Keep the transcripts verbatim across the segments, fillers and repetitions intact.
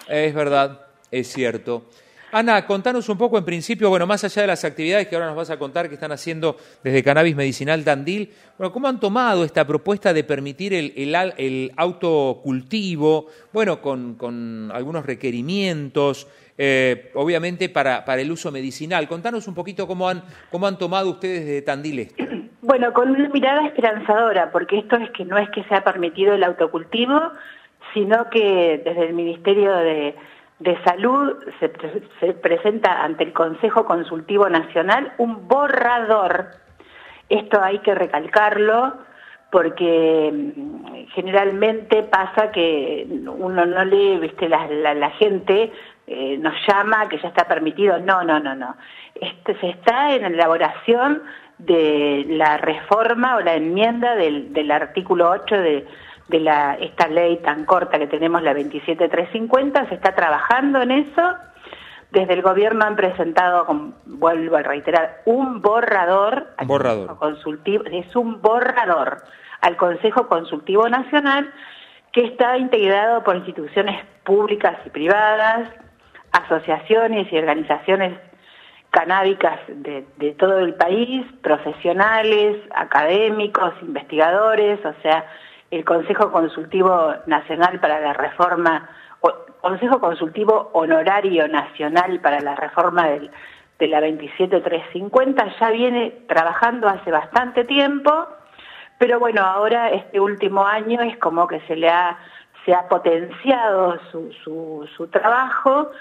Es verdad, es cierto. Ana, contanos un poco, en principio, bueno, más allá de las actividades que ahora nos vas a contar que están haciendo desde Cannabis Medicinal Tandil, bueno, ¿cómo han tomado esta propuesta de permitir el, el, el autocultivo, bueno, con, con algunos requerimientos, eh, obviamente para, para el uso medicinal? Contanos un poquito cómo han, cómo han tomado ustedes desde Tandil esto. Bueno, con una mirada esperanzadora, porque esto es que no es que se ha permitido el autocultivo, sino que desde el Ministerio de de Salud se, se presenta ante el Consejo Consultivo Nacional un borrador. Esto hay que recalcarlo porque generalmente pasa que uno no lee, viste, la, la, la gente eh, nos llama que ya está permitido. No, no, no, no. Este, se está en elaboración de la reforma o la enmienda del, del artículo ocho de de la, esta ley tan corta que tenemos, la veintisiete trescientos cincuenta, se está trabajando en eso. Desde el gobierno han presentado, vuelvo a reiterar, un borrador, al borrador. Consultivo, es un borrador al Consejo Consultivo Nacional que está integrado por instituciones públicas y privadas, asociaciones y organizaciones canábicas de, de todo el país, profesionales, académicos, investigadores, o sea, el Consejo Consultivo Nacional para la Reforma, o, Consejo Consultivo Honorario Nacional para la Reforma del, de la veintisiete trescientos cincuenta, ya viene trabajando hace bastante tiempo, pero bueno, ahora este último año es como que se le ha, se ha potenciado su, su, su trabajo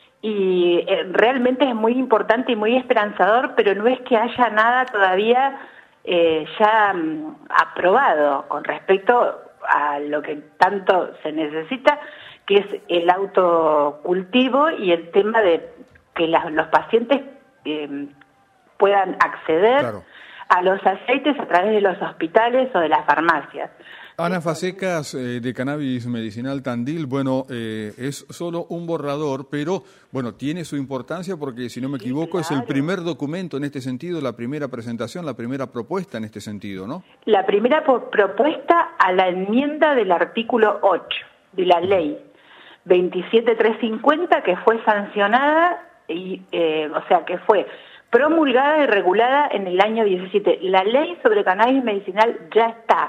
y eh, realmente es muy importante y muy esperanzador, pero no es que haya nada todavía Eh, ya um, aprobado con respecto a lo que tanto se necesita, que es el autocultivo y el tema de que las, los pacientes eh, puedan acceder claro. a los aceites a través de los hospitales o de las farmacias. Ana Facecas, eh, de Cannabis Medicinal Tandil, bueno, eh, es solo un borrador, pero bueno, tiene su importancia porque, si no me equivoco, sí, claro. es el primer documento en este sentido, la primera presentación, la primera propuesta en este sentido, ¿no? La primera propuesta a la enmienda del artículo ocho de la ley veintisiete trescientos cincuenta, que fue sancionada, y, eh, o sea, que fue promulgada y regulada en el año diecisiete. La ley sobre cannabis medicinal ya está.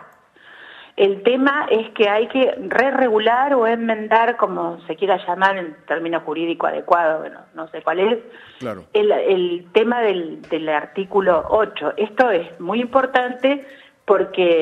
El tema es que hay que re-regular o enmendar, como se quiera llamar en término jurídico adecuado, bueno, no sé cuál es, claro. el, el tema del, del artículo ocho. Esto es muy importante porque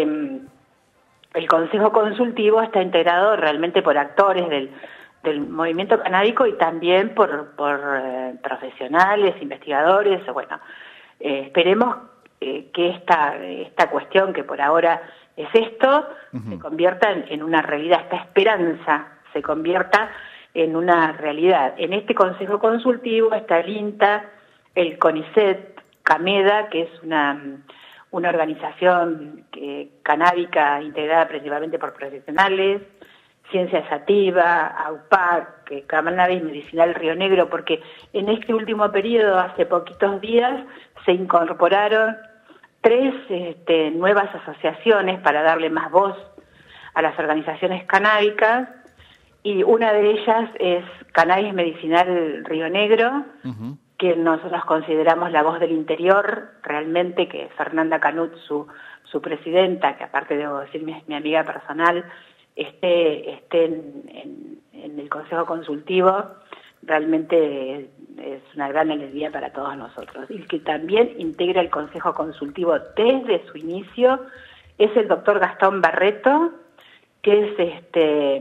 el Consejo Consultivo está integrado realmente por actores del, del movimiento canábico y también por, por eh, profesionales, investigadores, bueno, eh, esperemos eh, que esta, esta cuestión que por ahora es esto, uh-huh. se convierta en, en una realidad, esta esperanza se convierta en una realidad. En este Consejo Consultivo está el INTA, el CONICET, CAMEDA, que es una, una organización que, canábica integrada principalmente por profesionales, Ciencia Sativa, AUPAC, que Cannabis Medicinal Río Negro, porque en este último periodo, hace poquitos días, se incorporaron tres este, nuevas asociaciones para darle más voz a las organizaciones canábicas, y una de ellas es Cannabis Medicinal Río Negro, uh-huh. que nosotros consideramos la voz del interior, realmente, que Fernanda Canut, su, su presidenta, que aparte debo decir mi, mi amiga personal, esté, esté en, en, en el Consejo Consultivo, realmente es una gran alegría para todos nosotros. Y el que también integra el Consejo Consultivo desde su inicio es el doctor Gastón Barreto, que es este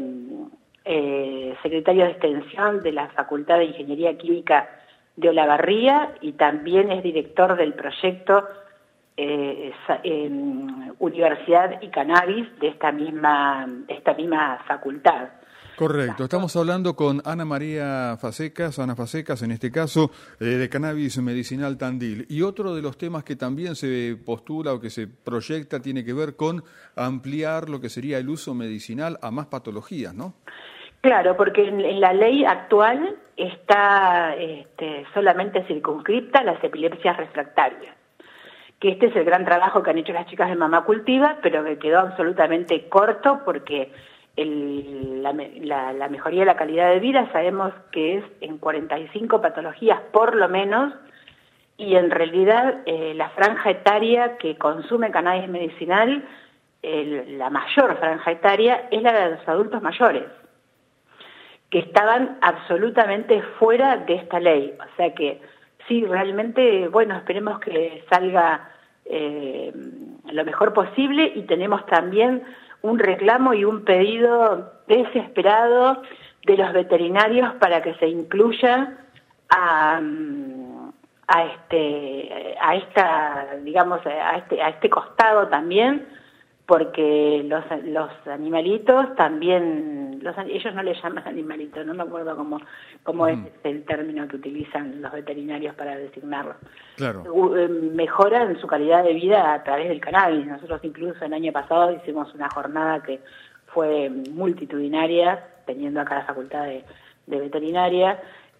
eh, secretario de Extensión de la Facultad de Ingeniería Química de Olavarría y también es director del proyecto eh, eh, Universidad y Cannabis de esta misma, de esta misma facultad. Correcto, estamos hablando con Ana María Facecas, Ana Facecas en este caso, eh, de Cannabis Medicinal Tandil. Y otro de los temas que también se postula o que se proyecta tiene que ver con ampliar lo que sería el uso medicinal a más patologías, ¿no? Claro, porque en, en la ley actual está este, solamente circunscripta las epilepsias refractarias, que este es el gran trabajo que han hecho las chicas de Mamá Cultiva, pero que quedó absolutamente corto porque el, la, la, la mejoría de la calidad de vida sabemos que es en cuarenta y cinco patologías por lo menos, y en realidad eh, la franja etaria que consume cannabis medicinal, el, la mayor franja etaria, es la de los adultos mayores, que estaban absolutamente fuera de esta ley. O sea que sí, realmente, bueno, esperemos que salga eh, lo mejor posible, y tenemos también un reclamo y un pedido desesperado de los veterinarios para que se incluya a, a este a esta digamos a este a este costado también, porque los los animalitos también los, ellos no le llaman animalitos, no me acuerdo cómo cómo mm. es el término que utilizan los veterinarios para designarlos. Claro. Mejoran su calidad de vida a través del cannabis. Nosotros incluso el año pasado hicimos una jornada que fue multitudinaria, teniendo acá la facultad de, de veterinaria,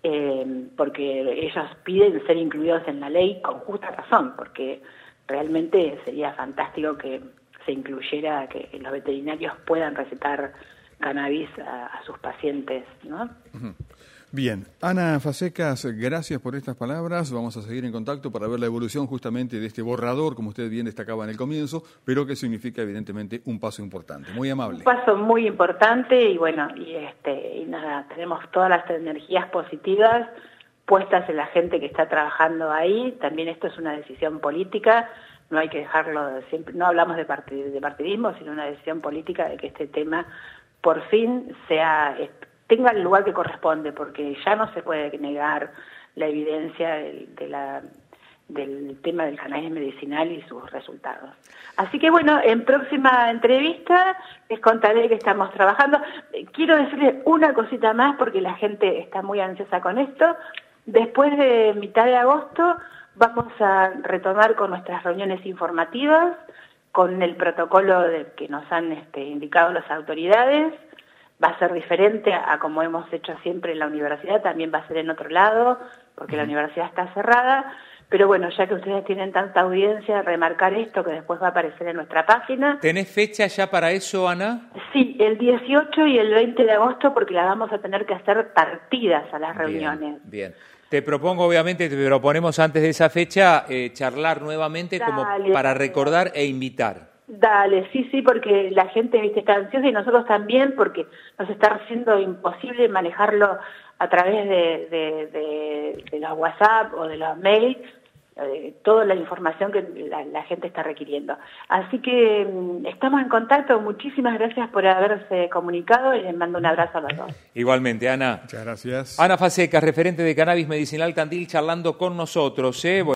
eh, porque ellos piden ser incluidos en la ley con justa razón, porque realmente sería fantástico que se incluyera, que los veterinarios puedan recetar cannabis a, a sus pacientes, ¿no? Uh-huh. Bien, Ana Fasecas, gracias por estas palabras. Vamos a seguir en contacto para ver la evolución justamente de este borrador, como usted bien destacaba en el comienzo, pero que significa evidentemente un paso importante. Muy amable. Un paso muy importante, y bueno, y este y nada, tenemos todas las energías positivas puestas en la gente que está trabajando ahí. También esto es una decisión política, no hay que dejarlo de siempre, no hablamos de, partid, de partidismo, sino una decisión política de que este tema por fin sea tenga el lugar que corresponde, porque ya no se puede negar la evidencia de, de la, del tema del cannabis medicinal y sus resultados. Así que bueno, en próxima entrevista les contaré que estamos trabajando. Quiero decirles una cosita más, porque la gente está muy ansiosa con esto. Después de mitad de agosto vamos a retomar con nuestras reuniones informativas, con el protocolo de, que nos han este, indicado las autoridades. Va a ser diferente a, a como hemos hecho siempre en la universidad, también va a ser en otro lado, porque la universidad está cerrada, pero bueno, ya que ustedes tienen tanta audiencia, remarcar esto que después va a aparecer en nuestra página. ¿Tenés fecha ya para eso, Ana? Sí, el dieciocho y el veinte de agosto, porque la vamos a tener que hacer partidas a las reuniones. Bien, bien. Te propongo, obviamente, te proponemos antes de esa fecha eh, charlar nuevamente. Dale, como para recordar e invitar. Dale, sí, sí, porque la gente, viste, está ansiosa, y nosotros también, porque nos está haciendo imposible manejarlo a través de, de, de, de los WhatsApp o de los mails, eh, toda la información que la, la gente está requiriendo. Así que um, estamos en contacto. Muchísimas gracias por haberse comunicado, y les mando un abrazo a los dos. Igualmente, Ana. Muchas gracias. Ana Fasecas, referente de Cannabis Medicinal Tandil, charlando con nosotros, ¿eh?